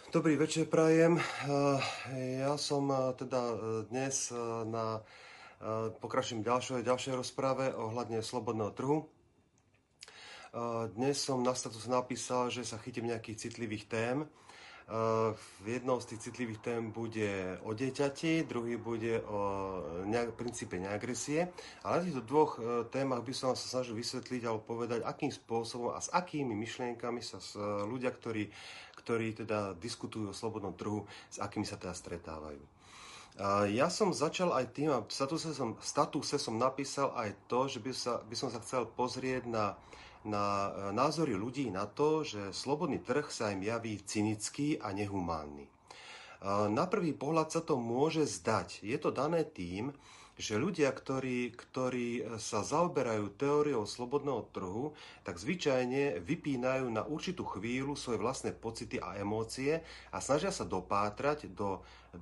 Dobrý večer prajem. Ja som dnes pokračujem ďalšej rozprave ohľadne slobodného trhu. Dnes som na status napísal, že sa chytím nejakých citlivých tém. Jednou z tých citlivých tém bude o dieťati, druhý bude o princípe neagresie. Ale na týchto dvoch témach by som sa snažil vysvetliť alebo povedať, akým spôsobom a s akými myšlienkami sa ľudia, ktorí teda diskutujú o slobodnom trhu, s akými sa teda stretávajú. Ja som začal aj tým, a v statuse som napísal aj to, že by som sa chcel pozrieť na názory ľudí na to, že slobodný trh sa im javí cynický a nehumánny. Na prvý pohľad sa to môže zdať. Je to dané tým, že ľudia, ktorí sa zaoberajú teóriou slobodného trhu, tak zvyčajne vypínajú na určitú chvíľu svoje vlastné pocity a emócie a snažia sa dopátrať do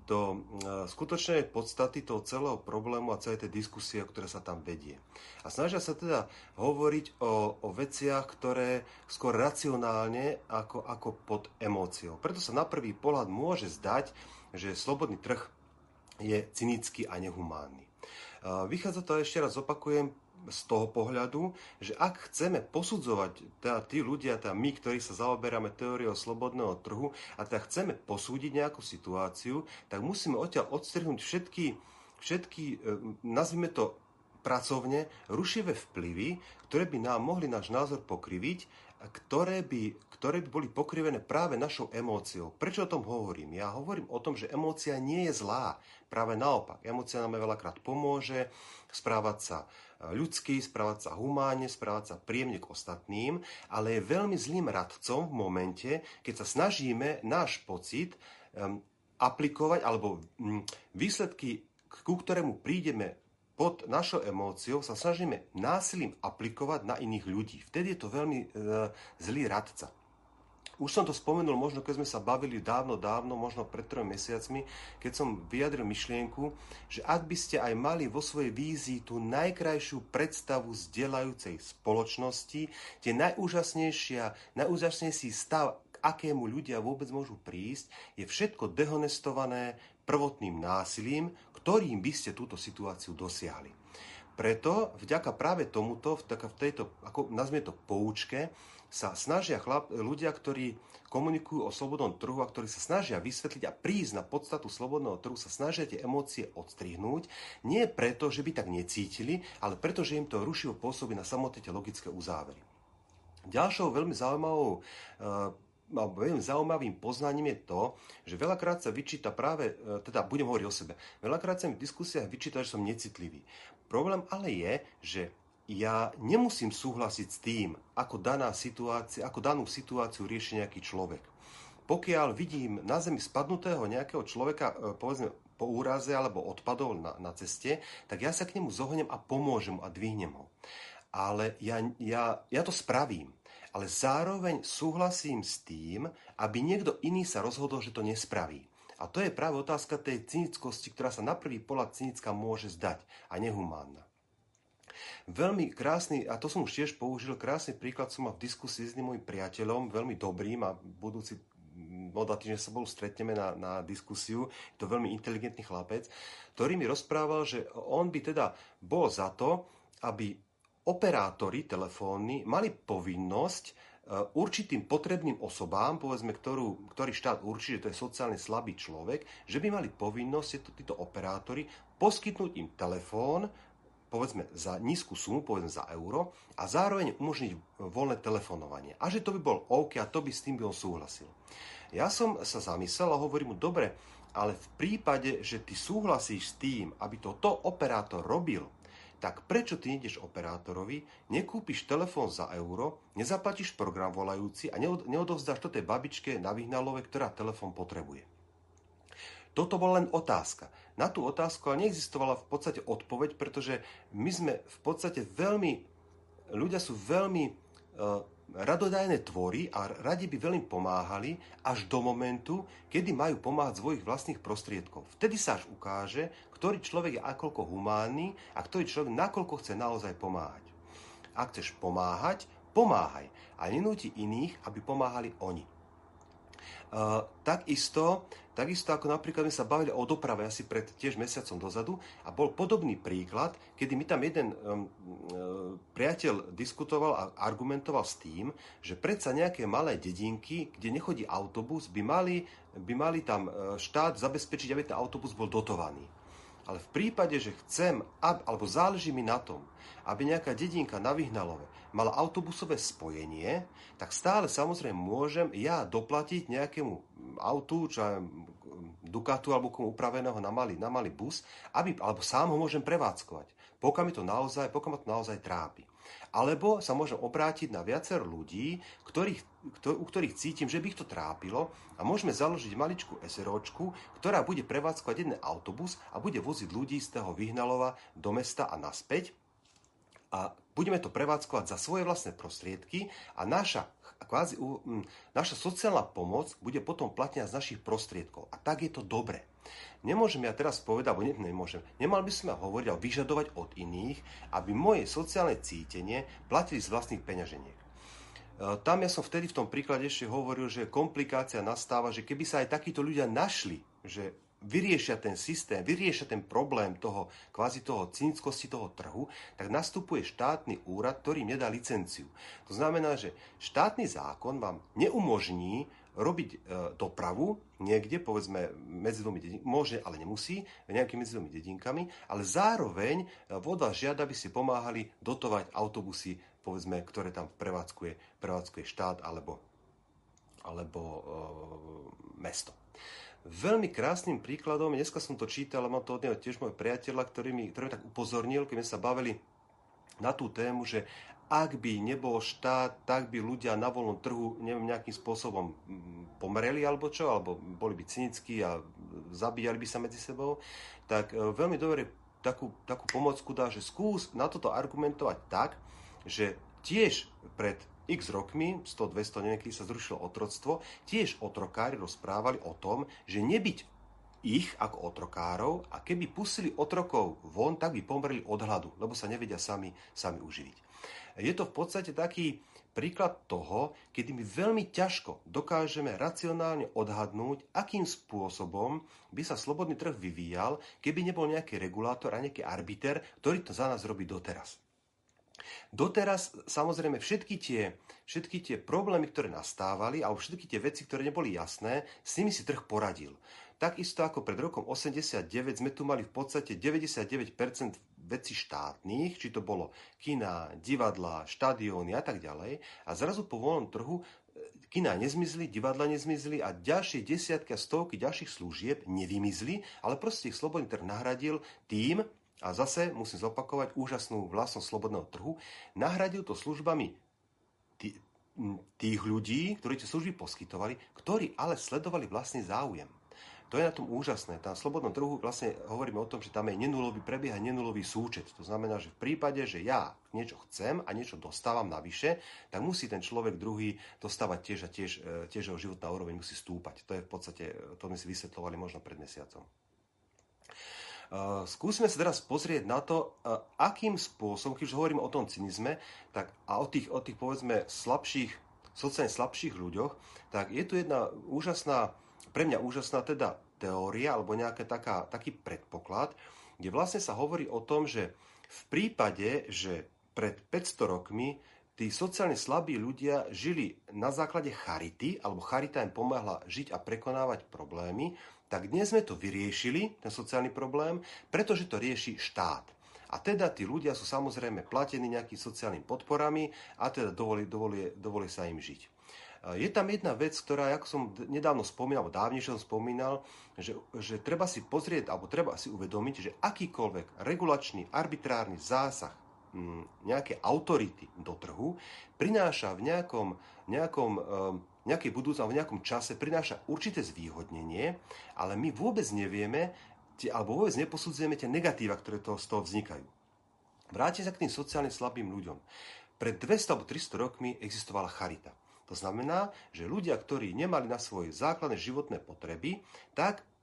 skutočnej podstaty toho celého problému a celej tej diskusie, ktorá sa tam vedie. A snažia sa teda hovoriť o veciach, ktoré skôr racionálne ako pod emóciou. Preto sa na prvý pohľad môže zdať, že slobodný trh je cynický a nehumánny. Vychádza to, ešte raz opakujem, z toho pohľadu, že ak chceme posudzovať, teda tí ľudia, teda my, ktorí sa zaoberáme teóriou slobodného trhu a teda chceme posúdiť nejakú situáciu, tak musíme odtiaľ odstrihnúť všetky, nazvime to pracovne, rušivé vplyvy, ktoré by nám mohli náš názor pokriviť, ktoré by boli pokrivené práve našou emóciou. Prečo o tom hovorím? Ja hovorím o tom, že emócia nie je zlá. Práve naopak. Emócia nám veľakrát pomôže správať sa ľudsky, správať sa humánne, správať sa príjemne k ostatným, ale je veľmi zlým radcom v momente, keď sa snažíme náš pocit aplikovať, alebo výsledky, ku ktorému prídeme pod našou emóciou, sa snažíme násilím aplikovať na iných ľudí. Vtedy je to veľmi zlý radca. Už som to spomenul, možno keď sme sa bavili dávno, možno pred 3 mesiacmi, keď som vyjadril myšlienku, že ak by ste aj mali vo svojej vízii tú najkrajšiu predstavu zdieľajúcej spoločnosti, tie najúžasnejší stav, k akému ľudia vôbec môžu prísť, je všetko dehonestované prvotným násilím, ktorým by ste túto situáciu dosiahli. Preto vďaka práve tomuto, v tejto, ako nazvime to, poučke, sa snažia ľudia, ktorí komunikujú o slobodnom trhu a ktorí sa snažia vysvetliť a prísť na podstatu slobodného trhu, sa snažia tie emócie odstrihnúť. Nie preto, že by tak necítili, ale preto, že im to rušivo pôsobí na samotné tie logické uzávery. Ďalšou veľmi zaujímavým poznaním je to, že veľakrát sa vyčíta práve, teda budem hovoriť o sebe, veľakrát sa mi v diskusiách vyčíta, že som necitlivý. Problém ale je, že ja nemusím súhlasiť s tým, ako danú situáciu rieši nejaký človek. Pokiaľ vidím na zemi spadnutého nejakého človeka, povedzme po úraze alebo odpadol na ceste, tak ja sa k nemu zohnem a pomôžem mu a dvihnem ho. Ale ja to spravím. Ale zároveň súhlasím s tým, aby niekto iný sa rozhodol, že to nespraví. A to je práve otázka tej cynickosti, ktorá sa na prvý pohľad cynická môže zdať a nehumánna. Veľmi krásny, a to som už tiež použil, krásny príklad som mal v diskusii s jedným môjim priateľom, veľmi dobrým, a budúci o 2 týždne sa bol stretneme na diskusiu. Je to veľmi inteligentný chlapec, ktorý mi rozprával, že on by teda bol za to, aby operátori telefónni mali povinnosť určitým potrebným osobám, povedzme, ktorý štát určí, že to je sociálne slabý človek, že by mali povinnosť títo operátori poskytnúť im telefón, povedzme za nízku sumu, povedzme za euro, a zároveň umožniť voľné telefonovanie. A že to by bol OK a to by s tým by on súhlasil. Ja som sa zamyslel a hovorím mu, dobre, ale v prípade, že ty súhlasíš s tým, aby to operátor robil, tak prečo ty ideš operátorovi, nekúpiš telefón za euro, nezaplatíš program volajúci a neodovzdáš to tej babičke na Vyhnalove, ktorá telefón potrebuje? Toto bola len otázka. Na tú otázku ale neexistovala v podstate odpoveď, pretože my sme v podstate ľudia sú veľmi radodajné tvory a radi by veľmi pomáhali až do momentu, kedy majú pomáhať z svojich vlastných prostriedkov. Vtedy sa až ukáže, ktorý človek je akoľko humánny a ktorý človek nakoľko chce naozaj pomáhať. Ak chceš pomáhať, pomáhaj a nenúti iných, aby pomáhali oni. Takisto ako napríklad sme sa bavili o doprave asi pred tiež mesiacom dozadu a bol podobný príklad, kedy mi tam jeden priateľ diskutoval a argumentoval s tým, že predsa nejaké malé dedinky, kde nechodí autobus, by mali tam štát zabezpečiť, aby ten autobus bol dotovaný. Ale v prípade, že chcem, alebo záleží mi na tom, aby nejaká dedinka na Vyhnalove mala autobusové spojenie, tak stále samozrejme môžem ja doplatiť nejakému autu, čo je Ducatu alebo komu upraveného na malý bus, alebo sám ho môžem prevádzkovať, pokiaľ ma to naozaj trápi. Alebo sa môžem obrátiť na viacero ľudí, u ktorých cítim, že by ich to trápilo a môžeme založiť maličkú SROčku, ktorá bude prevádzkovať jeden autobus a bude voziť ľudí z toho Vyhnalova do mesta a naspäť. A budeme to prevádzkovať za svoje vlastné prostriedky a naša sociálna pomoc bude potom platená z našich prostriedkov. A tak je to dobre. Nemôžem ja teraz povedať, nemal by som ja hovoriť a vyžadovať od iných, aby moje sociálne cítenie platili z vlastných peňaženiek. Tam ja som vtedy v tom príklade ešte hovoril, že komplikácia nastáva, že keby sa aj takíto ľudia našli, že vyriešia ten systém, vyriešia ten problém toho cynickosti toho trhu, tak nastupuje štátny úrad, ktorý im nedá licenciu. To znamená, že štátny zákon vám neumožní robiť dopravu niekde, povedzme, medzi dvomi dedinkami, môže, ale nemusí, nejakými medzi dvomi dedinkami, ale zároveň od vás žiada, aby si pomáhali dotovať autobusy, povedzme, ktoré tam prevádzkuje štát alebo mesto. Veľmi krásnym príkladom, dneska som to čítal, a mám to od neho tiež môj priateľa, ktorý mi tak upozornil, keď sme sa bavili na tú tému, že ak by nebol štát, tak by ľudia na voľnom trhu, neviem, nejakým spôsobom pomreli alebo čo, alebo boli by cynickí a zabíjali by sa medzi sebou, tak veľmi dobre takú pomocku dá, že skús na toto argumentovať tak, že tiež pred x rokmi, 100-200, neviem, kedy sa zrušilo otroctvo, tiež otrokári rozprávali o tom, že nebyť ich ako otrokárov a keby pustili otrokov von, tak by pomreli od hladu, lebo sa nevedia sami uživiť. Je to v podstate taký príklad toho, kedy my veľmi ťažko dokážeme racionálne odhadnúť, akým spôsobom by sa slobodný trh vyvíjal, keby nebol nejaký regulátor a nejaký arbiter, ktorý to za nás robí doteraz. Doteraz, samozrejme, všetky tie problémy, ktoré nastávali, alebo všetky tie veci, ktoré neboli jasné, s nimi si trh poradil. Takisto ako pred rokom 89 sme tu mali v podstate 99% vecí štátnych, či to bolo kina, divadlá, štadióny a tak ďalej. A zrazu po voľnom trhu kina nezmizli, divadla nezmizli a ďalšie desiatky a stovky ďalších služieb nevymizli, ale proste ich slobodný trh nahradil tým, a zase musím zopakovať úžasnú vlastnosť slobodného trhu, nahradil to službami tých ľudí, ktorí tie služby poskytovali, ktorí ale sledovali vlastný záujem. To je na tom úžasné. Na slobodnom trhu vlastne hovoríme o tom, že tam prebieha nenulový súčet. To znamená, že v prípade, že ja niečo chcem a niečo dostávam navyše, tak musí ten človek druhý dostávať tiež jeho životná úroveň musí stúpať. To je v podstate, to sme si vysvetľovali možno pred mesiacom. Skúsime sa teraz pozrieť na to, akým spôsobom, keď už hovoríme o tom cynizme, tak a o tých povedzme sociálne slabších ľuďoch, tak je tu jedna pre mňa úžasná teda teória, alebo taký predpoklad, kde vlastne sa hovorí o tom, že v prípade, že pred 500 rokmi tí sociálne slabí ľudia žili na základe charity, alebo charita im pomáhla žiť a prekonávať problémy, tak dnes sme to vyriešili, ten sociálny problém, pretože to rieši štát. A teda tí ľudia sú samozrejme platení nejakými sociálnymi podporami a teda dovolí sa im žiť. Je tam jedna vec, ktorá, ako som nedávno spomínal, alebo dávnejšie som spomínal, že treba si pozrieť, alebo treba si uvedomiť, že akýkoľvek regulačný, arbitrárny zásah nejaké autority do trhu prináša v nejakej budúcnosti, v nejakom čase prináša určité zvýhodnenie, ale my vôbec nevieme, alebo vôbec neposudzujeme tie negatíva, ktoré z toho vznikajú. Vrátim sa k tým sociálne slabým ľuďom. Pred 200 alebo 300 rokmi existovala charita. To znamená, že ľudia, ktorí nemali na svoje základné životné potreby, tak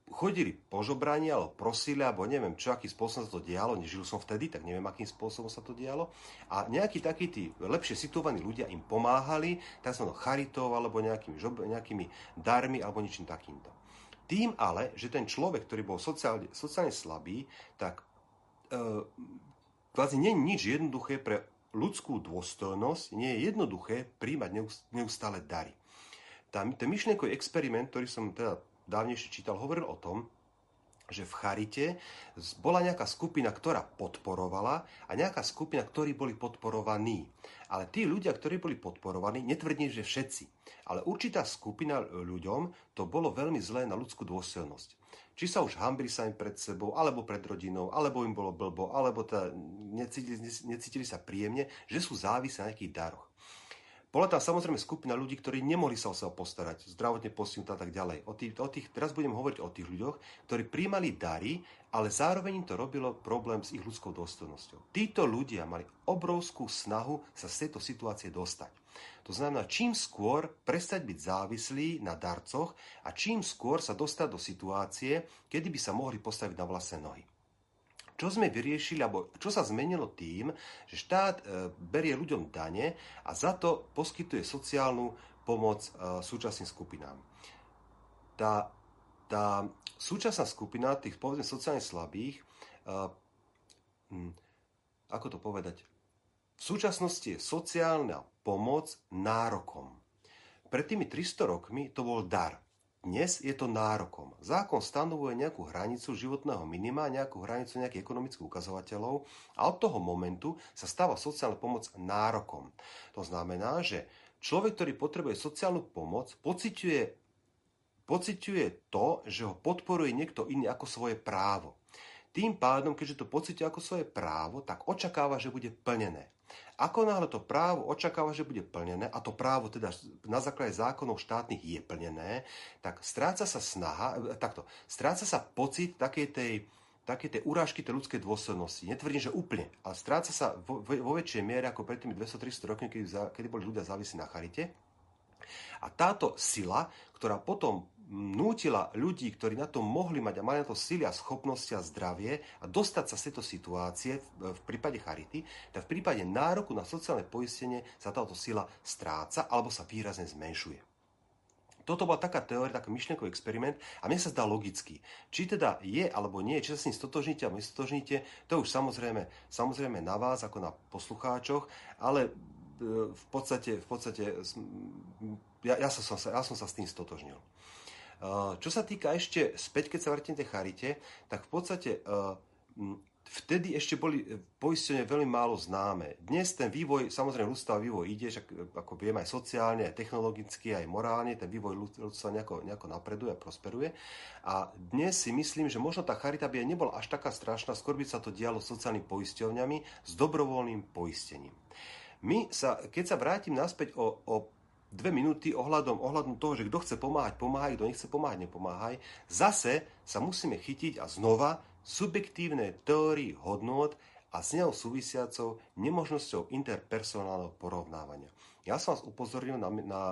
chodili po žobrani, alebo prosili, alebo neviem čo, akým spôsobom sa to dialo, nežil som vtedy, tak neviem, akým spôsobom sa to dialo. A nejakí takí tí lepšie situovaní ľudia im pomáhali, tzv. Charitou, alebo nejakými darmi, alebo ničím takýmto. Tým ale, že ten človek, ktorý bol sociálne slabý, tak vlastne nie je nič jednoduché pre ľudskú dôstojnosť, nie je jednoduché príjmať neustále dary. Ten myšlienkový experiment, ktorý som teda dávnejšie čítal, hovoril o tom, že v charite bola nejaká skupina, ktorá podporovala a nejaká skupina, ktorí boli podporovaní. Ale tí ľudia, ktorí boli podporovaní, netvrdím, že všetci, ale určitá skupina ľuďom to bolo veľmi zlé na ľudskú dôstojnosť. Či sa už hambili sa im pred sebou, alebo pred rodinou, alebo im bolo blbo, alebo necítili sa príjemne, že sú závislí na nejakých daroch. Bola tam samozrejme skupina ľudí, ktorí nemohli sa o seba postarať, zdravotne postihnutí a tak ďalej. Teraz budem hovoriť o tých ľuďoch, ktorí príjmali dary, ale zároveň im to robilo problém s ich ľudskou dôstojnosťou. Títo ľudia mali obrovskú snahu sa z tejto situácie dostať. To znamená, čím skôr prestať byť závislí na darcoch a čím skôr sa dostať do situácie, kedy by sa mohli postaviť na vlastné nohy. Čo sme vyriešili, alebo čo sa zmenilo tým, že štát berie ľuďom dane a za to poskytuje sociálnu pomoc súčasným skupinám. Tá súčasná skupina tých povedzme sociálne slabých, ako to povedať, v súčasnosti je sociálna pomoc nárokom. Pred tými 300 rokmi to bol dar. Dnes je to nárokom. Zákon stanovuje nejakú hranicu životného minima, nejakú hranicu nejakých ekonomických ukazovateľov a od toho momentu sa stáva sociálna pomoc nárokom. To znamená, že človek, ktorý potrebuje sociálnu pomoc, pociťuje to, že ho podporuje niekto iný ako svoje právo. Tým pádom, keďže to pociťuje ako svoje právo, tak očakáva, že bude plnené. Ako náhle to právo očakáva, že bude plnené, a to právo teda na základe zákonov štátnych je plnené, tak stráca sa pocit takej tej urážky tej ľudskej dôstojnosti. Netvrdím, že úplne, ale stráca sa vo väčšej miere ako pred tými 200-300 rokmi, kedy boli ľudia závislí na charite. A táto sila, ktorá potom nútila ľudí, ktorí na to mohli mať a mali na to sily a schopnosti a zdravie a dostať sa z tejto situácie v prípade charity, tak v prípade nároku na sociálne poistenie sa táto sila stráca alebo sa výrazne zmenšuje. Toto bola taká teória, taký myšlienkový experiment a mne sa zdá logický. Či teda je alebo nie, či sa s ním stotožníte alebo nestotožníte, to už samozrejme na vás ako na poslucháčoch, ale v podstate ja som sa s tým stotožnil. Čo sa týka ešte späť, keď sa vrátime tej charite, tak v podstate vtedy ešte boli poistenie veľmi málo známe. Dnes ten vývoj, samozrejme ľudstva vývoj ide, však ako vieme aj sociálne, aj technologicky, aj morálne, ten vývoj ľudstva nejako napreduje a prosperuje. A dnes si myslím, že možno tá charita by nebola až taká strašná, skôr by sa to dialo s sociálnymi poisťovňami, s dobrovoľným poistením. Keď sa vrátim naspäť o 2 minúty ohľadom toho, že kto chce pomáhať, pomáhaj, kto nechce pomáhať, nepomáhaj. Zase sa musíme chytiť a znova subjektívne teórii hodnôt a s ňou súvisiacou nemožnosťou interpersonálneho porovnávania. Ja som vás upozornil na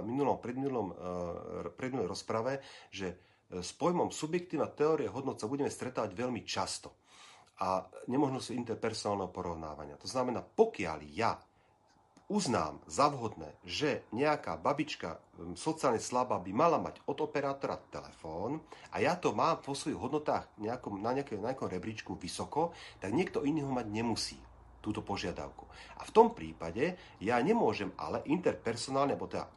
predminulej rozprave, že s pojmom subjektívna teória hodnôt sa budeme stretávať veľmi často. A nemožnosťou interpersonálneho porovnávania. To znamená, pokiaľ ja uznám za vhodné, že nejaká babička sociálne slabá by mala mať od operátora telefón a ja to mám vo svojich hodnotách na nejakom rebríčku vysoko, tak niekto iný ho mať nemusí, túto požiadavku. A v tom prípade ja nemôžem ale interpersonálne, alebo teda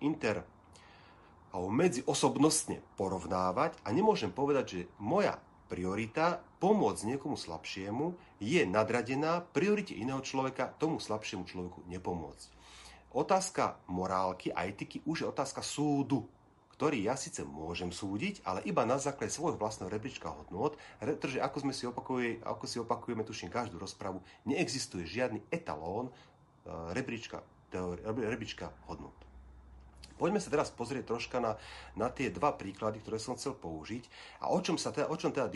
medziosobnostne porovnávať a nemôžem povedať, že moja priorita pomôcť niekomu slabšiemu je nadradená priorite iného človeka tomu slabšiemu človeku nepomôcť. Otázka morálky a etiky už je otázka súdu, ktorý ja síce môžem súdiť, ale iba na základe svojho vlastného rebríčka hodnôt, pretože ako si opakujeme tuším každú rozpravu, neexistuje žiadny etalón rebríčka hodnôt. Poďme sa teraz pozrieť troška na tie dva príklady, ktoré som chcel použiť a o čom teda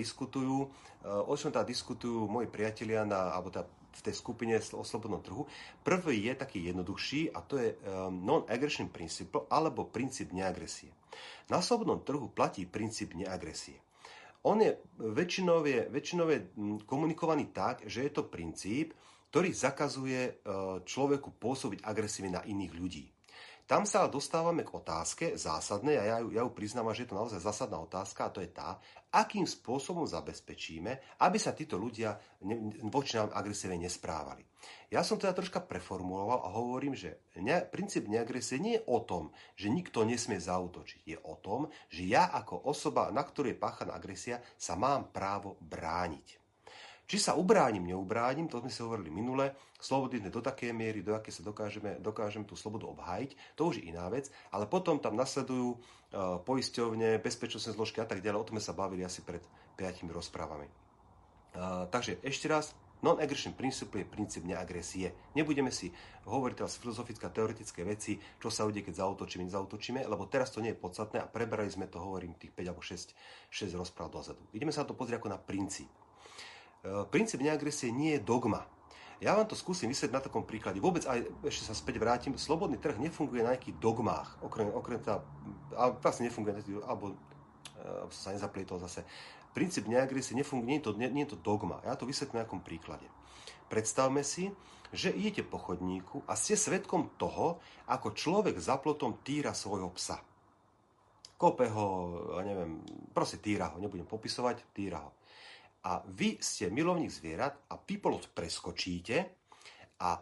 diskutujú moji priatelia v tej skupine o slobodnom trhu. Prvý je taký jednoduchší a to je non-aggression principle alebo princíp neagresie. Na slobodnom trhu platí princíp neagresie. On je väčšinové komunikovaný tak, že je to princíp, ktorý zakazuje človeku pôsobiť agresívne na iných ľudí. Tam sa dostávame k otázke zásadnej, a ja ju priznám, že je to naozaj zásadná otázka, a to je tá, akým spôsobom zabezpečíme, aby sa títo ľudia voči nám agresívne nesprávali. Ja som teda troška preformuloval a hovorím, že princíp neagresie nie je o tom, že nikto nesmie zaútočiť. Je o tom, že ja ako osoba, na ktorej je páchaná agresia, sa mám právo brániť. Či sa ubránim, neubránim, to sme si hovorili minule, slobodní sme do takej miery, do aké sa dokážeme tú slobodu obhájiť, to už je iná vec, ale potom tam nasledujú poisťovne, bezpečnostné zložky a tak ďalej, o tom sme sa bavili asi pred 5 rozprávami. Takže ešte raz, non-aggression principle je princíp neagresie. Nebudeme si hovoriť teraz filozofické a teoretické veci, čo sa udeje, keď nezautočíme, lebo teraz to nie je podstatné a preberali sme to, hovorím, tých 5 alebo 6 rozpráv dozadu. Ideme sa na to pozrieť ako na princíp. Princíp neagresie nie je dogma. Ja vám to skúsim vysvetliť na takom príklade. Vôbec aj ešte sa späť vrátim. Slobodný trh nefunguje na nejakých dogmách. Okrem vlastne nefunguje, alebo sa nezaplietol zase. Princíp neagresie nefunguje, nie je to dogma. Ja to vysvetlím na nejakom príklade. Predstavme si, že idete po chodníku a ste svedkom toho, ako človek za plotom týra svojho psa. Kope ho, neviem, proste týra ho, nebudem popisovať, týra ho. A vy ste milovník zvierat a vy plot preskočíte a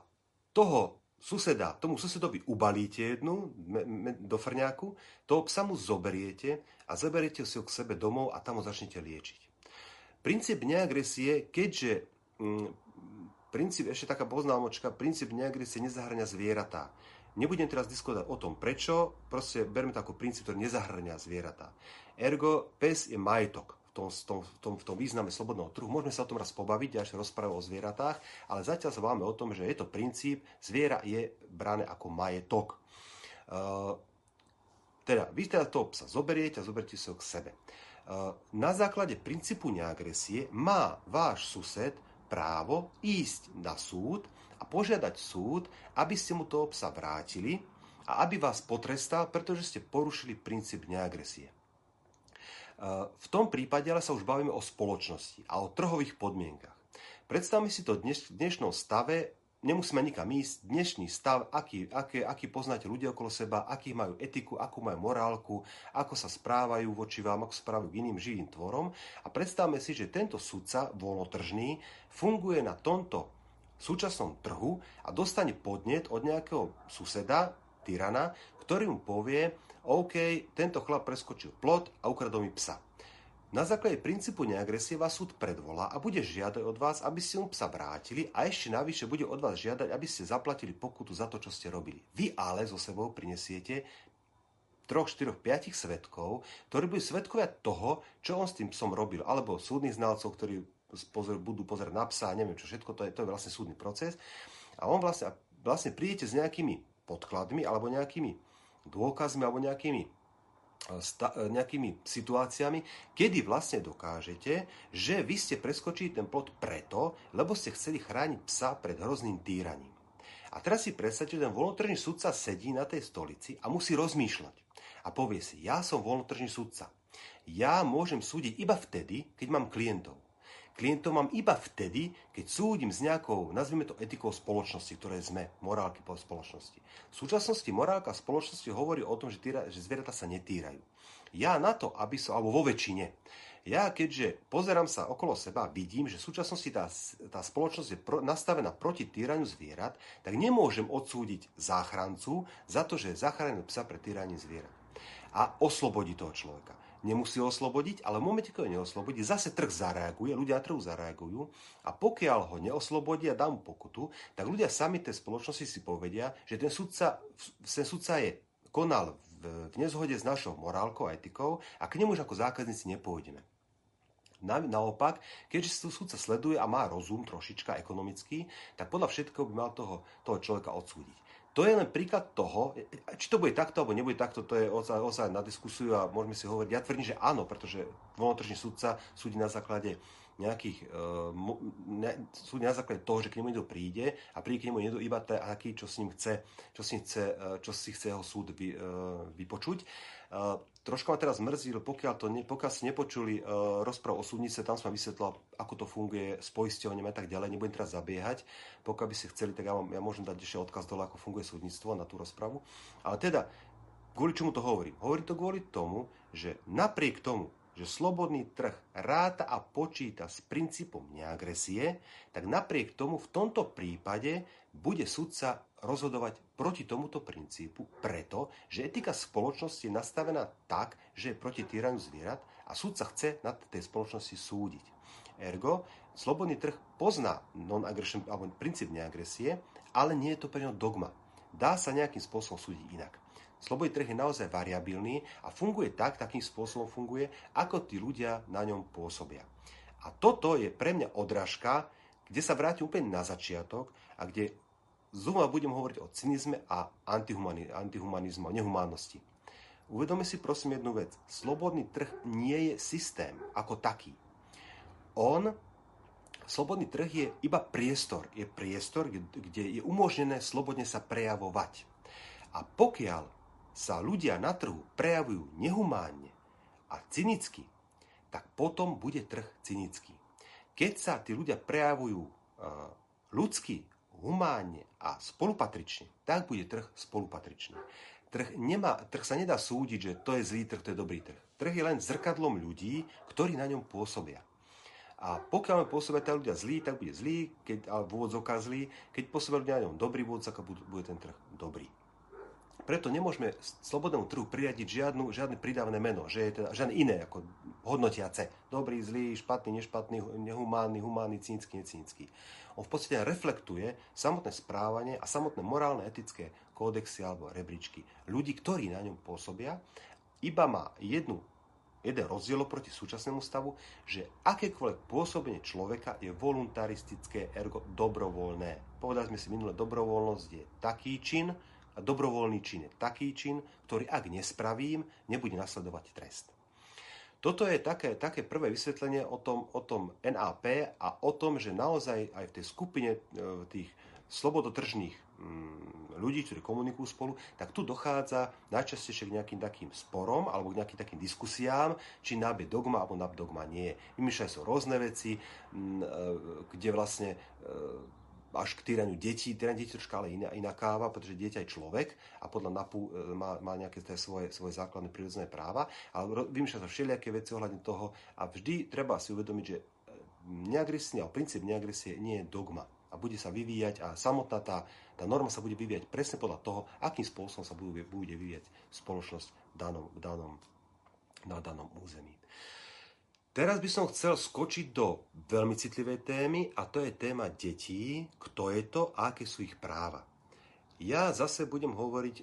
tomu susedovi ubalíte jednu do frňáku, toho psa mu zoberiete a zoberiete si ho k sebe domov a tam ho začnete liečiť. Princíp neagresie, keďže ešte taká poznámočka, princíp neagresie nezahŕňa zvieratá. Nebudem teraz diskutovať o tom, prečo, proste berme to ako princíp, ktorý nezahŕňa zvieratá. Ergo, pes je majetok. V tom význame slobodného trhu. Môžeme sa o tom raz pobaviť, ďalšie rozprávať o zvieratách, ale zatiaľ sa bavíme o tom, že je to princíp, zviera je brané ako majetok. Vy teda toho psa zoberiete a zoberiete si ho k sebe. Na základe princípu neagresie má váš sused právo ísť na súd a požiadať súd, aby ste mu toho psa vrátili a aby vás potrestal, pretože ste porušili princíp neagresie. V tom prípade ale sa už bavíme o spoločnosti a o trhových podmienkach. Predstavme si to v dnešnom stave, nemusíme nikam ísť, dnešný stav, aký poznáte ľudia okolo seba, aký majú etiku, akú majú morálku, ako sa správajú voči vám, ako správajú k iným živým tvorom. A predstavme si, že tento sudca, voľnotržný, funguje na tomto súčasnom trhu a dostane podnet od nejakého suseda, tyrana, ktorý mu povie: OK, tento chlap preskočil plot a ukradol mi psa. Na základe princípu neagresie vás súd predvolá a bude žiadať od vás, aby ste mu psa vrátili a ešte navyše bude od vás žiadať, aby ste zaplatili pokutu za to, čo ste robili. Vy ale so sebou prinesiete 3, 4, 5 svedkov, ktorí budú svedkovia toho, čo on s tým psom robil, alebo súdnych znalcov, ktorí budú pozerať na psa, neviem čo všetko, to je vlastne súdny proces. A on vlastne prídete s nejakými podkladmi alebo nejakými dôkazmi alebo nejakými situáciami, kedy vlastne dokážete, že vy ste preskočili ten plot preto, lebo ste chceli chrániť psa pred hrozným týraním. A teraz si predstavte, že ten voľnotržný sudca sedí na tej stolici a musí rozmýšľať. A povie si: ja som voľnotržný sudca. Ja môžem súdiť iba vtedy, keď mám klientov. Klientov mám iba vtedy, keď súdim s nejakou, nazvime to, etikou spoločnosti, ktoré sme, morálky po spoločnosti. V súčasnosti morálka spoločnosti hovorí o tom, že zvieratá sa netýrajú. Ja na to, alebo vo väčšine, ja keďže pozerám sa okolo seba a vidím, že v súčasnosti tá spoločnosť je nastavená proti týraniu zvierat, tak nemôžem odsúdiť záchrancu za to, že zachránil psa pred týraním zvierat. A oslobodí toho človeka. Nemusí ho oslobodiť, ale v momente, keď ho neoslobodí, zase trh zareaguje, ľudia trhu zareagujú a pokiaľ ho neoslobodí a dá mu pokutu, tak ľudia sami tej spoločnosti si povedia, že ten sudca konal v nezhode s našou morálkou a etikou a k nemu už ako zákazníci nepôjdeme. Naopak, keďže sudca sleduje a má rozum trošička ekonomický, tak podľa všetkého by mal toho človeka odsúdiť. To je len príklad toho, či to bude takto, alebo nebude takto, to je ozaj na diskusiu a môžeme si hovoriť. Ja tvrdím, že áno, pretože voľnotržný sudca súdi na základe súdi na základe toho, že k nemu niekto príde a príde k nemu niekto iba taký, čo si chce jeho súd vypočuť. Troška ma teraz mrzí, pokiaľ si nepočuli rozprávu o súdnice, tam som vysvetlil, ako to funguje s poisťovňami a tak ďalej. Nebudem teraz zabiehať. Pokiaľ by ste chceli, tak ja môžem dať ešte odkaz dole, ako funguje súdnictvo na tú rozpravu. Ale teda, kvôli čomu to hovorím? Hovorím to kvôli tomu, že napriek tomu, že slobodný trh ráta a počíta s princípom neagresie, tak napriek tomu v tomto prípade bude sudca rozhodovať proti tomuto princípu, pretože etika spoločnosti je nastavená tak, že je proti týraniu zvierat a sudca chce na tej spoločnosti súdiť. Ergo, slobodný trh pozná non-aggression alebo princíp neagresie, ale nie je to pre neho dogma. Dá sa nejakým spôsobom súdiť inak. Slobodný trh je naozaj variabilný a funguje takým spôsobom funguje, ako tí ľudia na ňom pôsobia. A toto je pre mňa odrážka, kde sa vrátim úplne na začiatok a kde znova budem hovoriť o cynizme a antihumanizmu a nehumánnosti. Uvedome si prosím jednu vec. Slobodný trh nie je systém ako taký. Slobodný trh je iba priestor. Je priestor, kde je umožnené slobodne sa prejavovať. A pokiaľ sa ľudia na trhu prejavujú nehumánne a cynicky, tak potom bude trh cynický. Keď sa tí ľudia prejavujú ľudsky, humánne a spolupatrične, tak bude trh spolupatričný. Trh sa nedá súdiť, že to je zlý trh, to je dobrý trh. Trh je len zrkadlom ľudí, ktorí na ňom pôsobia. A pokiaľ pôsobia tí ľudia zlí, tak bude zlý, ale v úvodzovkách zlý. Keď pôsobia ľudia na ňom dobrý, v úvodzovkách bude ten trh dobrý. Preto nemôžeme slobodnému trhu priradiť žiadne pridávne meno, že je teda žiadne iné ako hodnotiace. Dobrý, zlý, špatný, nešpatný, nehumánny, humánny, cynický, necynický. On v podstate reflektuje samotné správanie a samotné morálne, etické kódexy alebo rebríčky ľudí, ktorí na ňom pôsobia. Iba má jeden rozdiel proti súčasnému stavu, že akékoľvek pôsobenie človeka je voluntaristické, ergo dobrovoľné. Povedali sme si minule, dobrovoľnosť je taký čin, a dobrovoľný čin je taký čin, ktorý ak nespravím, nebude nasledovať trest. Toto je také prvé vysvetlenie o tom NAP a o tom, že naozaj aj v tej skupine tých slobodotržných ľudí, ktorí komunikujú spolu, tak tu dochádza najčastejšie k nejakým takým sporom alebo k nejakým takým diskusiám, či NAP je dogma alebo NAP dogma nie je. Vymýšľajú sú rôzne veci, kde vlastne až k týraniu detí. Týranie detí troška ale iná káva, pretože dieťa je človek a podľa NAPu má nejaké svoje základné prírodzené práva. Ale vymýšľa sa všelijaké veci ohľadne toho a vždy treba si uvedomiť, že neagresívny alebo princíp neagresie nie je dogma a bude sa vyvíjať a samotná tá norma sa bude vyvíjať presne podľa toho, akým spôsobom sa bude vyvíjať spoločnosť na danom území. Teraz by som chcel skočiť do veľmi citlivej témy a to je téma detí, kto je to a aké sú ich práva. Ja zase budem hovoriť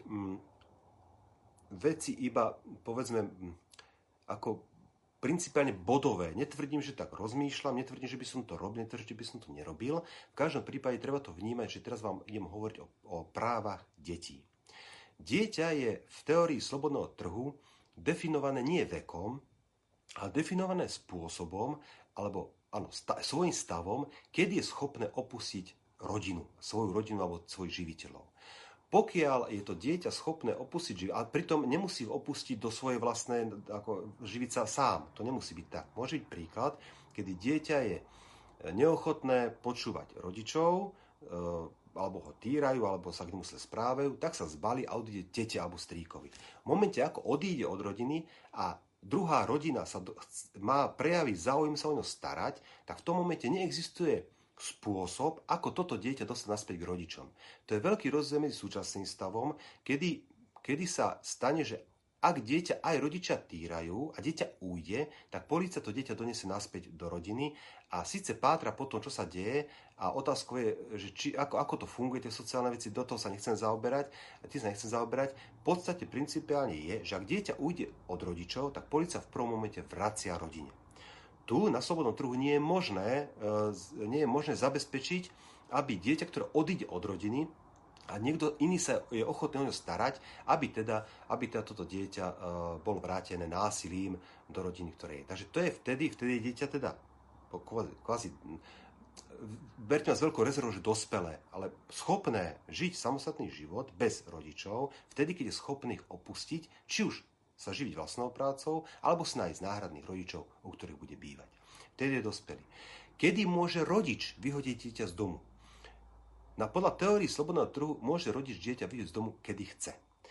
veci iba, povedzme, ako principiálne bodové. Netvrdím, že tak rozmýšľam, netvrdím, že by som to robil, netvrdím, že by som to nerobil. V každom prípade treba to vnímať, že teraz vám idem hovoriť o právach detí. Dieťa je v teórii slobodného trhu definované nie vekom, a definované spôsobom, alebo svojím stavom, kedy je schopné opustiť svoju rodinu alebo svojich živiteľov. Pokiaľ je to dieťa schopné opustiť a pritom nemusí opustiť do svojej vlastnej, živiť sa sám. To nemusí byť tak. Môže byť príklad, kedy dieťa je neochotné počúvať rodičov, alebo ho týrajú, alebo sa k nemu správajú, tak sa zbalí a odíde tete alebo strýkovi. V momente, ako odíde od rodiny a druhá rodina má prejaviť záujem sa o ňo starať, tak v tom momente neexistuje spôsob, ako toto dieťa dostať naspäť k rodičom. To je veľký rozdiel medzi súčasným stavom, kedy sa stane, že ak dieťa aj rodičia týrajú a dieťa ujde, tak polícia to dieťa donesie naspäť do rodiny a síce pátra po tom, čo sa deje a otázkou je, že ako to funguje, tie sociálne veci, do toho sa nechcem zaoberať, V podstate principiálne je, že ak dieťa ujde od rodičov, tak polícia v prvom momente vracia rodine. Tu na slobodnom trhu nie je možné zabezpečiť, aby dieťa, ktoré odíde od rodiny, a niekto iný sa je ochotný o ňo starať, aby teda toto dieťa bolo vrátené násilím do rodiny, ktoré je. Takže to je vtedy je dieťa teda kvázi, berte ma s veľkou rezervou, že dospelé, ale schopné žiť samostatný život bez rodičov, vtedy, keď je schopný ich opustiť, či už sa živiť vlastnou prácou, alebo si nájsť náhradných rodičov, u ktorých bude bývať. Vtedy je dospelý. Kedy môže rodič vyhodiť dieťa z domu? Podľa teórii slobodného trhu môže rodič dieťa vyhodiť z domu, kedy chce.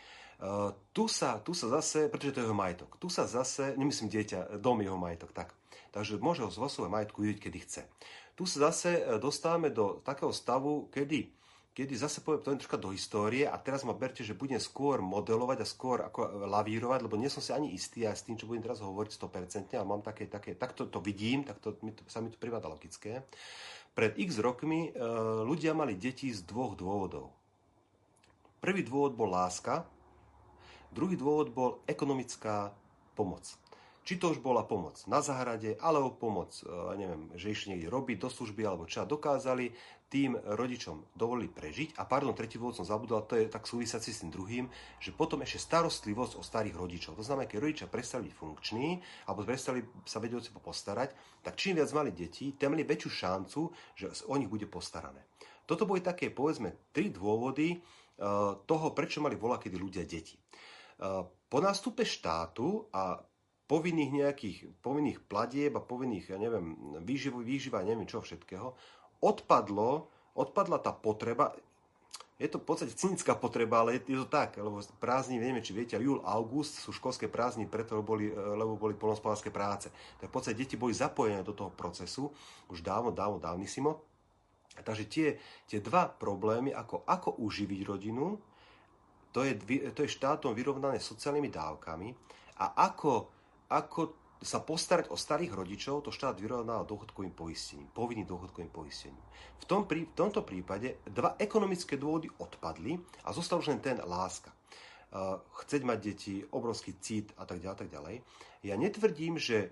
Tu sa zase, pretože to je jeho majetok, tu sa zase, nemyslím dieťa, dom je jeho majetok, tak. Takže môže ho z svojho majetku vyhodiť, kedy chce. Tu sa zase dostávame do takého stavu, kedy zase poviem troška do histórie a teraz ma berte, že budem skôr modelovať a skôr ako lavírovať, lebo nie som si ani istý aj s tým, čo budem teraz hovoriť 100%, ale mám také takto to vidím, sa mi to pripadá logické. Pred x rokmi ľudia mali deti z dvoch dôvodov. Prvý dôvod bol láska, druhý dôvod bol ekonomická pomoc. Či to už bola pomoc na záhrade, alebo pomoc, neviem, že išli niekde robiť do služby, alebo čo dokázali tým rodičom dovolili prežiť. A tretí dôvod som zabudol, to je tak súvisiaci s tým druhým, že potom ešte starostlivosť o starých rodičov. To znamená, keď rodičia prestali byť funkční, alebo prestali sa vedieť postarať, tak čím viac mali deti, tým mali väčšiu šancu, že o nich bude postarané. Toto boli také, povedzme, 3 dôvody toho, prečo mali voľakedy ľudia deti. Po nástupe štátu a povinných platieb a povinných, výživa, neviem čo všetkého, odpadla tá potreba, je to v podstate cynická potreba, ale je to tak, lebo prázdniny, neviem, či viete, júl, august sú školské prázdniny, lebo boli poľnohospodárske práce. Tak v podstate deti boli zapojené do toho procesu, už dávnissimo. Takže tie dva problémy, ako uživiť rodinu, to je štátom vyrovnané sociálnymi dávkami a ako sa postarať o starých rodičov, to štát vyrovná dôchodkovým poistením, povinným dôchodkovým poistením. V tomto prípade 2 ekonomické dôvody odpadli a zostal už len ten láska. Chceť mať deti, obrovský cit a tak ďalej. Ja netvrdím, že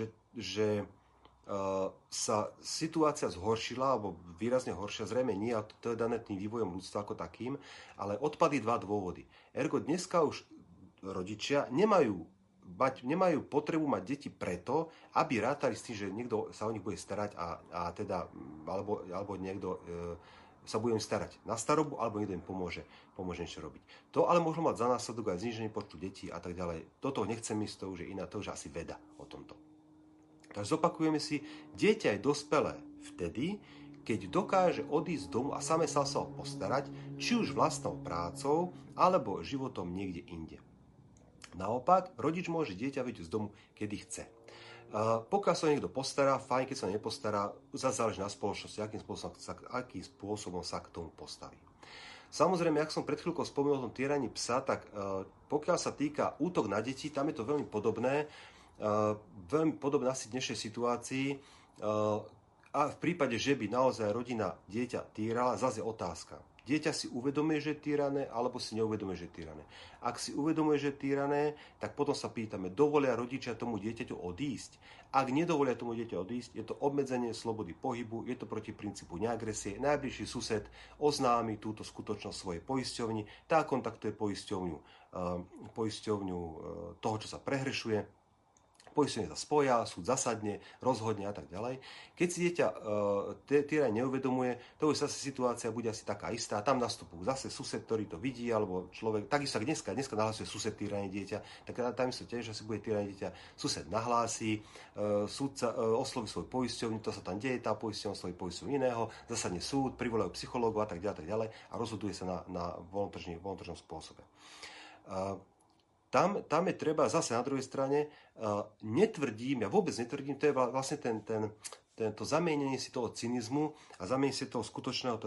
sa situácia zhoršila, alebo výrazne horšia, zrejme nie, a to je dané tým vývojom ľudstva ako takým, ale odpadli 2 dôvody. Ergo dneska už rodičia nemajú potrebu mať deti preto, aby rátali s tým, že niekto sa o nich bude starať a teda, alebo niekto sa bude im starať na starobu, alebo niekto im pomôže niečo robiť. To ale môžu mať za následok aj zníženie počtu detí a tak ďalej. Toto nechcem ísť, to už je iná, to už asi veda o tomto. Takže zopakujeme si, dieťa je dospelé vtedy, keď dokáže odísť z domu a same sa o postarať, či už vlastnou prácou, alebo životom niekde inde. Naopak, rodič môže dieťa vyjsť z domu, kedy chce. Pokiaľ sa niekto postará, fajn, keď sa nepostará, záleží na spoločnosti, akým spôsobom sa k tomu postaví. Samozrejme, ak som pred chvíľkou spomenul o tom týraní psa, tak pokiaľ sa týka útok na deti, tam je to veľmi podobné asi dnešnej situácii. A v prípade, že by naozaj rodina dieťa týrala, zase je otázka. Dieťa si uvedomuje, že je týrané, alebo si neuvedomuje, že je týrané. Ak si uvedomuje, že je týrané, tak potom sa pýtame, dovolia rodičia tomu dieťaťu odísť? Ak nedovolia tomu dieťa odísť, je to obmedzenie slobody pohybu, je to proti princípu neagresie. Najbližší sused oznámi túto skutočnosť svojej poisťovni, tá kontaktuje poisťovňu toho, čo sa prehrešuje. Poistenie sa spoja, súd zasadne, rozhodne a tak ďalej. Keď si dieťa týranie neuvedomuje, to už zase situácia bude asi taká istá. Tam nastupujú zase sused, ktorý to vidí, alebo človek, takisto dneska nahlasuje sused týranie dieťa, tak tam sa tiež asi bude týranie dieťa. Sused nahlási, súdca osloví svoju poisťovňu, to sa tam deje, tá poisťovňa osloví poisťovňu iného, zasadne súd, privolajú psychológov a tak ďalej a rozhoduje sa na voľnotržnom spôsobe. Tam je treba zase na druhej strane, ja vôbec netvrdím, to je vlastne to zamienenie si toho cynizmu a zamienenie si toho skutočného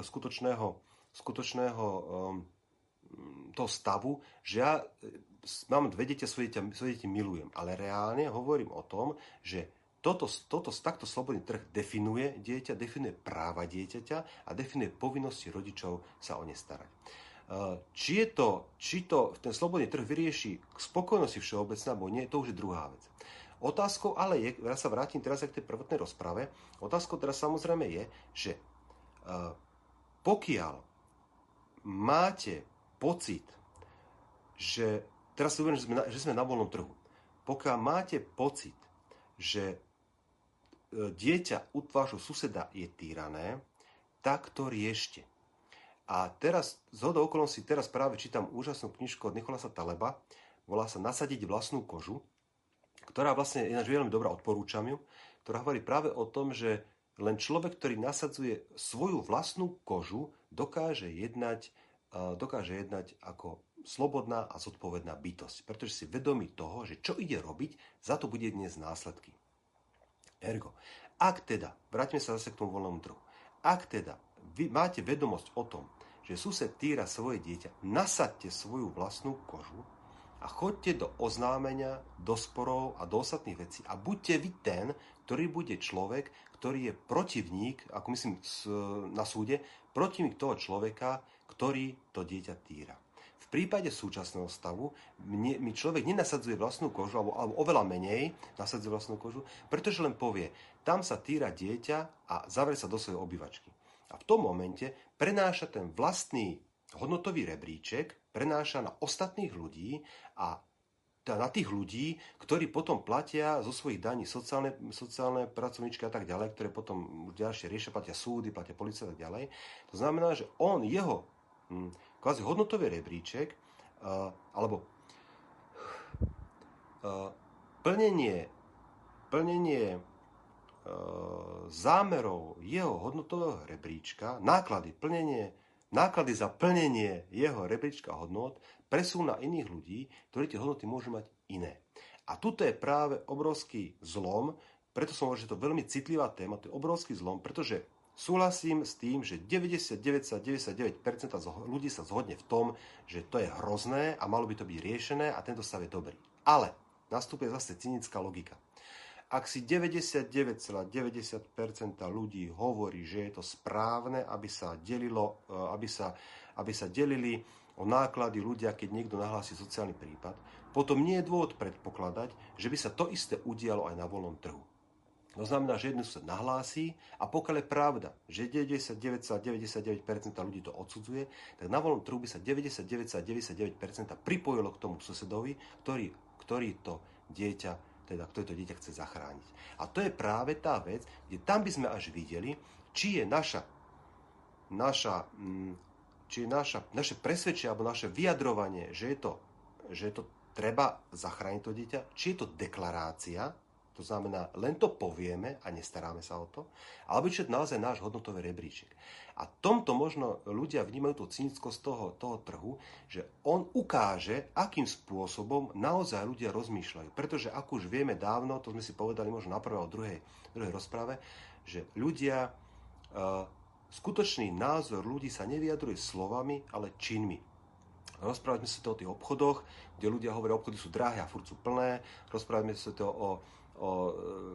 toho stavu, že ja mám 2 deti a svoje deti milujem, ale reálne hovorím o tom, že takto slobodný trh definuje dieťa, definuje práva dieťaťa a definuje povinnosti rodičov sa o ne starať. Či ten slobodný trh vyrieši k spokojnosti všeobecná, alebo nie, to už je druhá vec. Otázkou ale je, ja sa vrátim teraz aj k tej prvotnej rozprave, otázkou teraz samozrejme je, že pokiaľ máte pocit, že teraz si uvedomím, že sme na voľnom trhu, pokiaľ máte pocit, že dieťa u vášho suseda je týrané, tak to riešte. A teraz, zhodou okolností, práve čítam úžasnú knižku od Nicholasa Taleba, volá sa Nasadiť vlastnú kožu, ktorá vlastne je veľmi dobrá, odporúčam ju, ktorá hovorí práve o tom, že len človek, ktorý nasadzuje svoju vlastnú kožu, dokáže jednať ako slobodná a zodpovedná bytosť, pretože si vedomí toho, že čo ide robiť, za to bude dnes následky. Ergo, ak teda, vrátime sa zase k tomu voľnému trhu, ak teda vy máte vedomosť o tom, že sused týra svoje dieťa, nasaďte svoju vlastnú kožu a choďte do oznámenia, do sporov a do ostatných vecí a buďte vy ten, ktorý bude človek, ktorý je protivník, ako myslím na súde, protivník toho človeka, ktorý to dieťa týra. V prípade súčasného stavu mi človek nenasadzuje vlastnú kožu, alebo oveľa menej nasadzuje vlastnú kožu, pretože len povie, tam sa týra dieťa a zavrie sa do svojej obývačky. A v tom momente prenáša ten vlastný hodnotový rebríček, prenáša na ostatných ľudí a na tých ľudí, ktorí potom platia zo svojich daní sociálne pracovníčky a tak ďalej, ktoré potom už ďalšie riešia, platia súdy, platia polícia a tak ďalej. To znamená, že jeho kvázi hodnotový rebríček alebo plnenie zámerov jeho hodnotového rebríčka, náklady za plnenie jeho rebríčka hodnot presú na iných ľudí, ktorí tie hodnoty môžu mať iné. A tuto je práve obrovský zlom, preto som hovoril, že to je veľmi citlivá téma, to je obrovský zlom, pretože súhlasím s tým, že 99,99% ľudí sa zhodne v tom, že to je hrozné a malo by to byť riešené a tento stav je dobrý. Ale nastupuje zase cynická logika. Ak si 99,90% ľudí hovorí, že je to správne, aby sa delili o náklady ľudia, keď niekto nahlási sociálny prípad, potom nie je dôvod predpokladať, že by sa to isté udialo aj na voľnom trhu. To znamená, že jeden sused nahlási a pokiaľ je pravda, že 99,99% ľudí to odsudzuje, tak na voľnom trhu by sa 99,99% pripojilo k tomu susedovi, ktorý to dieťa chce zachrániť. A to je práve tá vec, kde tam by sme až videli, či je naše presvedčenie alebo naše vyjadrovanie, že je to treba zachrániť to dieťa, či je to deklarácia, to znamená, len to povieme a nestaráme sa o to, alebo či je to naozaj náš hodnotový rebríček. A tomto možno ľudia vnímajú tú cynickosť toho trhu, že on ukáže, akým spôsobom naozaj ľudia rozmýšľajú. Pretože ako už vieme dávno, to sme si povedali možno na prvej a druhej rozprave, že ľudia, skutočný názor ľudí sa nevyjadruje slovami, ale činmi. Rozprávame sa to o tých obchodoch, kde ľudia hovoria, obchody sú drahé a furt sú plné. Rozprávame sa to o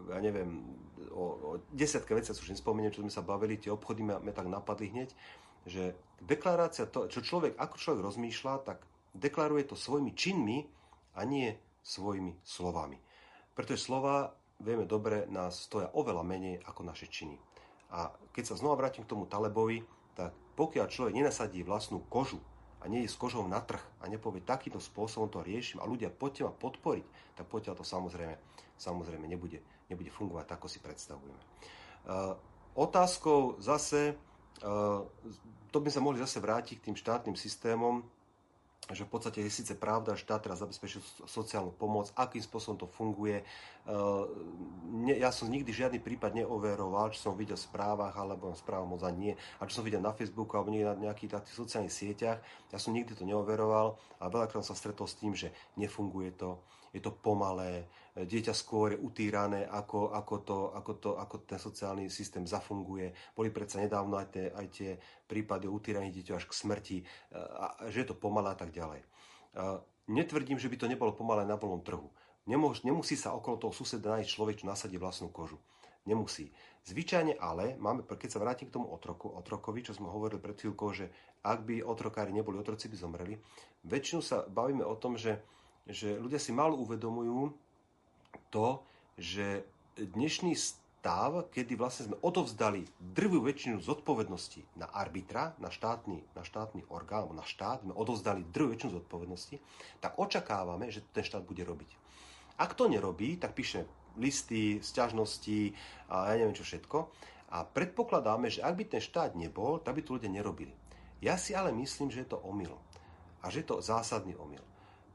desiatke vecí, už nespomeniem, čo sme sa bavili, tie obchody ma tak napadli hneď, že deklarácia, ako človek rozmýšľa, tak deklaruje to svojimi činmi a nie svojimi slovami. Pretože slova, vieme dobre, nás stoja oveľa menej ako naše činy. A keď sa znova vrátim k tomu Talebovi, tak pokiaľ človek nenasadí vlastnú kožu a nie je s kožou na trh a nepovie, takýmto spôsobom to riešim a ľudia poďte ma podporiť, tak poďte to samozrejme nebude fungovať tak, ako si predstavujeme. Otázkou zase, to by sa mohli zase vrátiť k tým štátnym systémom, že v podstate je síce pravda, že štát teraz zabezpečuje sociálnu pomoc, akým spôsobom to funguje. Ja som nikdy žiadny prípad neoveroval, čo som videl v správach, alebo správam moc ani nie, a čo som videl na Facebooku alebo na nejakých takých sociálnych sieťach. Ja som nikdy to neoveroval a veľakrát som sa stretol s tým, že nefunguje to, je to pomalé, dieťa skôr je utýrané, ako ten sociálny systém zafunguje. Boli predsa nedávno aj tie prípady utýraných dieťa až k smrti, že je to pomalé a tak ďalej. Netvrdím, že by to nebolo pomalé na voľnom trhu. Nemusí sa okolo toho suseda nájsť človek, čo nasadí vlastnú kožu. Nemusí. Zvyčajne ale, keď sa vrátim k tomu otrokovi, čo sme hovorili pred chvíľkou, že ak by otrokári neboli, otroci by zomreli, väčšinou sa bavíme o tom, že ľudia si málo uvedomujú to, že dnešný stav, kedy vlastne sme odovzdali drvivú väčšinu zodpovednosti na arbitra, na štátny orgán, alebo na štát, sme odovzdali drvivú väčšinu zodpovednosti, tak očakávame, že ten štát bude robiť. Ak to nerobí, tak píše listy, sťažnosti a ja neviem čo všetko. A predpokladáme, že ak by ten štát nebol, tak by to ľudia nerobili. Ja si ale myslím, že je to omyl. A že je to zásadný omyl.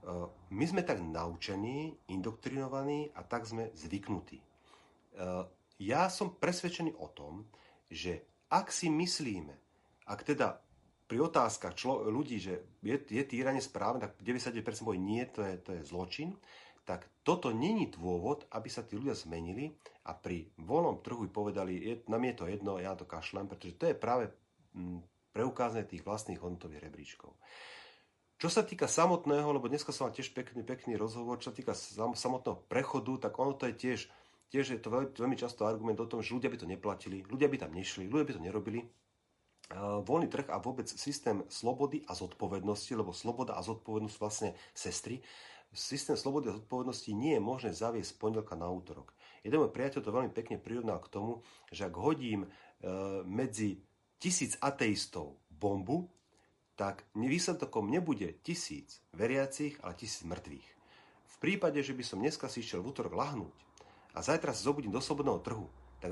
My sme tak naučení, indoktrinovaní a tak sme zvyknutí. Ja som presvedčený o tom, že ak si myslíme, ak teda pri otázkach ľudí, že je týranie správne, tak 99% povie nie, to je zločin, tak toto není dôvod, aby sa tí ľudia zmenili a pri voľnom trhu povedali, nám je to jedno, ja to kašlem, pretože to je práve preukázanie tých vlastných hodnotových rebríčkov. Čo sa týka samotného, lebo dneska som mal tiež pekný rozhovor, čo sa týka samotného prechodu, tak ono to je tiež je to veľmi často argument o tom, že ľudia by to neplatili, ľudia by tam nešli, ľudia by to nerobili. Voľný trh a vôbec systém slobody a zodpovednosti, lebo sloboda a zodpovednosť sú vlastne sestry, systém slobody a zodpovednosti nie je možné zaviesť z pondelka na útorok. Jeden môj priateľ to veľmi pekne prirovnal k tomu, že ak hodím medzi 1000 ateistov bombu, tak výsledkom nebude 1000 veriacich, ale 1000 mŕtvych. V prípade, že by som dneska si išiel v útorok lahnúť a zajtra sa zobudím do slobodného trhu, tak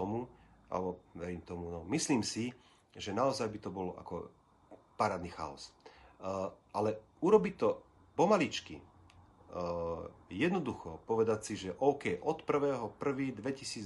myslím si, že naozaj by to bol ako parádny chaos. Ale urobiť to pomaličky, jednoducho povedať si, že OK, od 1.1.2021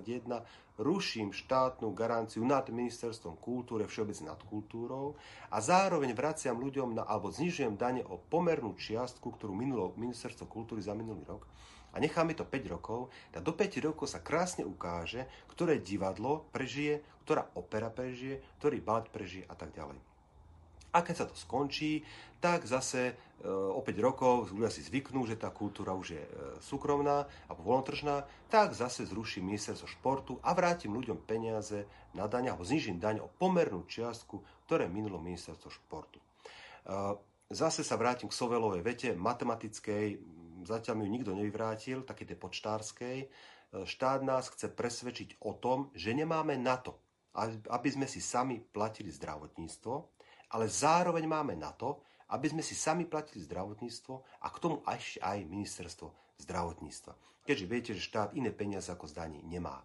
ruším štátnu garanciu nad ministerstvom kultúry, všeobecne nad kultúrou a zároveň vraciam ľuďom alebo znižujem dane o pomernú čiastku, ktorú minulo ministerstvo kultúry za minulý rok a necháme to 5 rokov, tak do 5 rokov sa krásne ukáže, ktoré divadlo prežije, ktorá opera prežije, ktorý balét prežije a tak ďalej. A keď sa to skončí, tak zase o 5 rokov ľudia si zvyknú, že tá kultúra už je súkromná alebo voľnotržná, tak zase zruší ministerstvo športu a vrátim ľuďom peniaze na daň alebo znižím daň o pomernú čiastku, ktoré minulo ministerstvo športu. Zase sa vrátim k Sovelovej vete matematickej, zatiaľ mi ju nikto nevyvrátil, také tej počtárskej. Štát nás chce presvedčiť o tom, že nemáme na to, aby sme si sami platili zdravotníctvo, ale zároveň máme na to, aby sme si sami platili zdravotníctvo a k tomu aj ministerstvo zdravotníctva. Keďže viete, že štát iné peniaze ako z daní nemá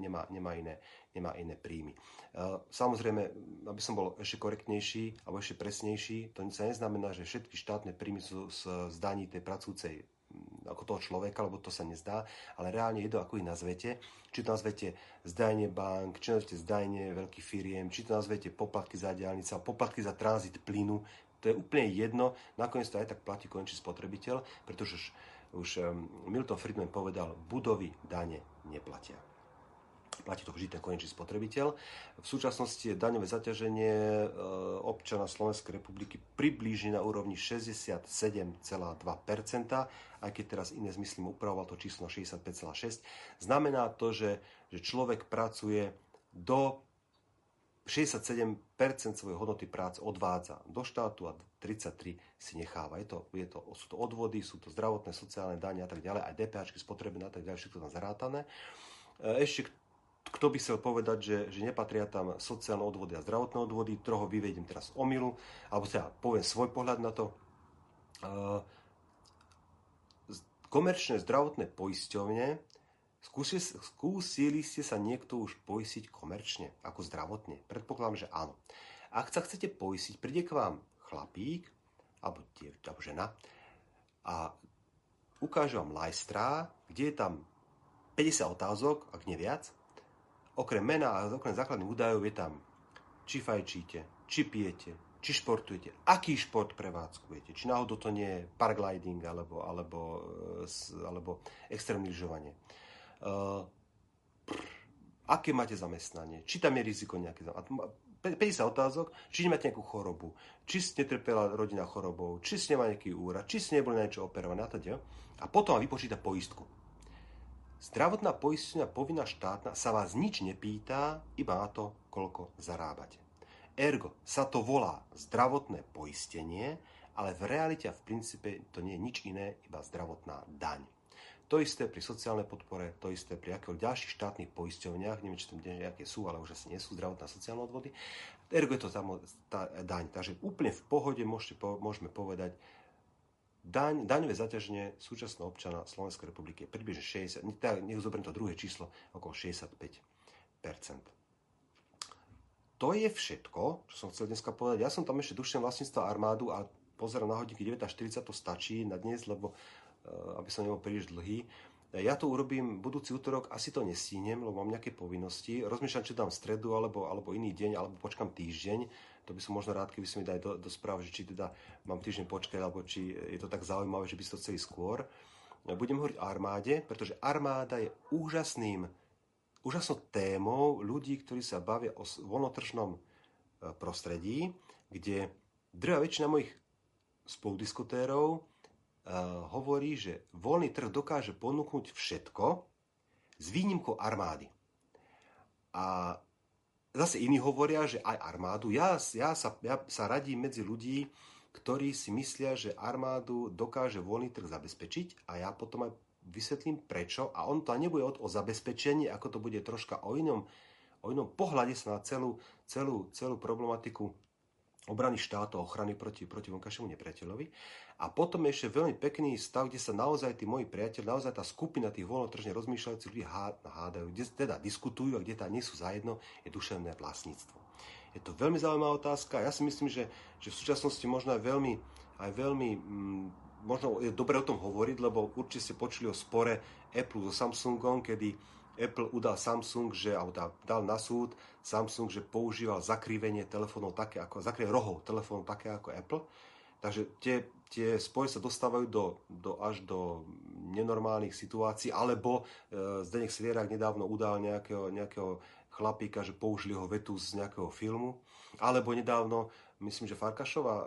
iné príjmy. Samozrejme, aby som bol ešte korektnejší alebo ešte presnejší, to sa neznamená, že všetky štátne príjmy sú z daní tej pracujúcej ako toho človeka, lebo to sa nezdá, ale reálne je to, ako ich nazvete. Či to nazvete zdajenie bank, či to nazvete zdajenie veľkých firiem, či to nazvete poplatky za diaľnice, poplatky za tranzit plynu, to je úplne jedno, nakoniec to aj tak platí konečný spotrebiteľ, pretože už Milton Friedman povedal, budovy dane neplatia. Platí to vždy ten konečný spotrebiteľ. V súčasnosti je daňové zaťaženie občana Slovenskej republiky približne na úrovni 67,2%, aj keď teraz iné zmyslím upravoval to číslo na 65,6%. Znamená to, že človek pracuje do 67% svojej hodnoty práce odvádza do štátu a 33% si necháva. Sú to odvody, sú to zdravotné, sociálne dane a tak ďalej, aj DPH, spotrebné a tak ďalej, všetko tam zarátané. Ešte kto by chcel povedať, že nepatria tam sociálne odvody a zdravotné odvody, ktorého vyvediem teraz omylu, alebo teda poviem svoj pohľad na to. Komerčné zdravotné poisťovne, skúsili ste sa niekto už poistiť komerčne, ako zdravotne? Predpokladám, že áno. Ak sa chcete poistiť, príde k vám chlapík, alebo žena, a ukáže vám lajstrá, kde je tam 50 otázok, ak nie viac. Okrem mena a okrem základných údajov je tam, či fajčíte, či pijete, či športujete, aký šport prevádzkujete, či náhodou to nie je paragliding alebo extrémne lyžovanie. Aké máte zamestnanie, či tam je riziko nejaké 50 otázok, či nemáte nejakú chorobu, či ste netrpela rodina chorobou, či ste nemali nejaký úrad, či ste neboli na niečo operované a teda. A potom vám vypočíta poistku. Zdravotná poisťovňa povinná štátna sa vás nič nepýta, iba na to, koľko zarábate. Ergo sa to volá zdravotné poistenie, ale v realite a v princípe to nie je nič iné, iba zdravotná daň. To isté pri sociálnej podpore, to isté pri akého ďalších štátnych poisťovniach, neviem, či tam nejaké sú, ale už asi nie sú zdravotné a sociálne odvody. Ergo je to tá daň. Takže úplne v pohode môžeme povedať, daňové zaťaženie súčasného občana Slovenskej republiky je približne 60%, nech zoberiem to druhé číslo, okolo 65%. To je všetko, čo som chcel dneska povedať. Ja som tam ešte duševné vlastníctvo armádu a pozerám na hodinky 9:40, to stačí na dnes, lebo aby som nebol príliš dlhý. Ja to urobím budúci útorok, asi to nestínem, lebo mám nejaké povinnosti. Rozmýšľam, či dám stredu, alebo iný deň, alebo počkam týždeň. To by som možno rád, keby si mi dali do správ, že či teda mám týždeň počkať, alebo či je to tak zaujímavé, že by ste to chceli skôr. Budem hovoriť o armáde, pretože armáda je úžasnou témou ľudí, ktorí sa bavia o voľnotržnom prostredí, kde drvá väčšina mojich spoludiskutérov hovorí, že voľný trh dokáže ponúknuť všetko s výnimkou armády. A zase iní hovoria, že aj armádu. Ja sa radím medzi ľudí, ktorí si myslia, že armádu dokáže voľný trh zabezpečiť, a ja potom aj vysvetlím prečo. A on to nebude o zabezpečení, ako to bude troška o inom pohľade sa na celú problematiku obrany štátu a ochrany proti vonkajšiemu nepriateľovi. A potom je ešte veľmi pekný stav, kde sa naozaj tí moji priateľi, naozaj tá skupina tých voľnotržne rozmýšľajúcich ľudí hádajú, kde teda diskutujú a kde tá nie sú zajedno, je duševné vlastníctvo. Je to veľmi zaujímavá otázka. Ja si myslím, že v súčasnosti možno aj veľmi možno je dobre o tom hovoriť, lebo určite ste počuli o spore Apple so Samsungom, kedy Apple udal Samsung, dal na súd Samsung, že používal zakrivenie telefónov zakrivenie rohov telefónov také ako Apple. Takže tie spory sa dostávajú až do nenormálnych situácií, alebo Zdeněk Svierak nedávno udal nejakého chlapíka, že použili ho vetu z nejakého filmu, alebo nedávno, myslím, že Farkašová,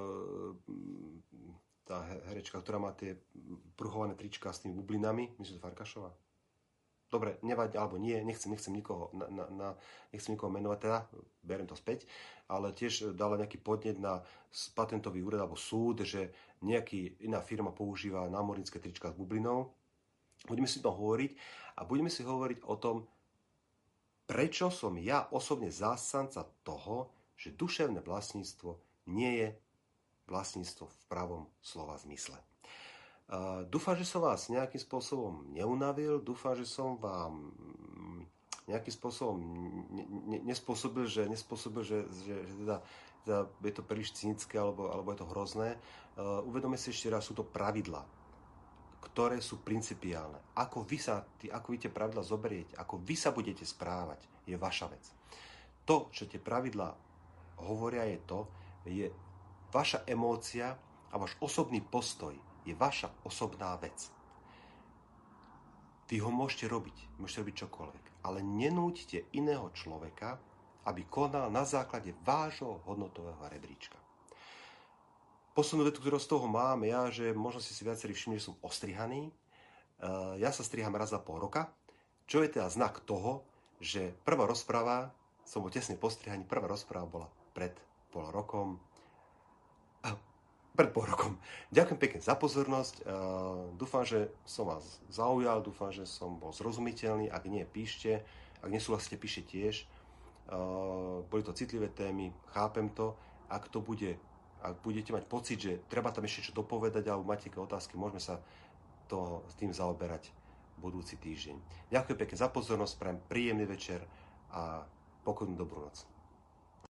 tá herečka, ktorá má tie pruhované trička s tými bublinami, myslím, že Farkašová. Dobre, nevadí, alebo nie, nechcem nikoho menovať, teda beriem to späť, ale tiež dala nejaký podnet na patentový úrad alebo súd, že nejaký iná firma používa námornícke trička s bublinou. Budeme si to hovoriť a budeme si hovoriť o tom, prečo som ja osobne zástanca toho, že duševné vlastníctvo nie je vlastníctvo v pravom slova zmysle. Dúfam, že som vás nejakým spôsobom neunavil, dúfam, že som vám nejakým spôsobom nespôsobil, že teda je to príliš cynické alebo je to hrozné. Uvedome si ešte raz, sú to pravidlá, ktoré sú principiálne. Ako vy tie pravidlá zoberiete, ako vy sa budete správať, je vaša vec. To, čo tie pravidlá hovoria, je vaša emócia a váš osobný postoj, je vaša osobná vec. Vy ho môžete robiť čokoľvek, ale nenúťte iného človeka, aby konal na základe vášho hodnotového rebríčka. Poslednú vetu, ktorú z toho mám, že možno si viacerí všimli, že som ostrihaný. Ja sa striham raz za pol roka, čo je teda znak toho, že prvá rozpráva, som bol tesne po strihaní, prvá rozpráva bola pred pol rokom. Ďakujem pekne za pozornosť. Dúfam, že som vás zaujal, dúfam, že som bol zrozumiteľný. Ak nie, píšte. Ak nesúhlasíte, píšte tiež. Boli to citlivé témy, chápem to. Ak budete mať pocit, že treba tam ešte čo dopovedať alebo máte nejaké otázky, môžeme sa s tým zaoberať budúci týždeň. Ďakujem pekne za pozornosť, prajem príjemný večer a pokojnú dobrú noc.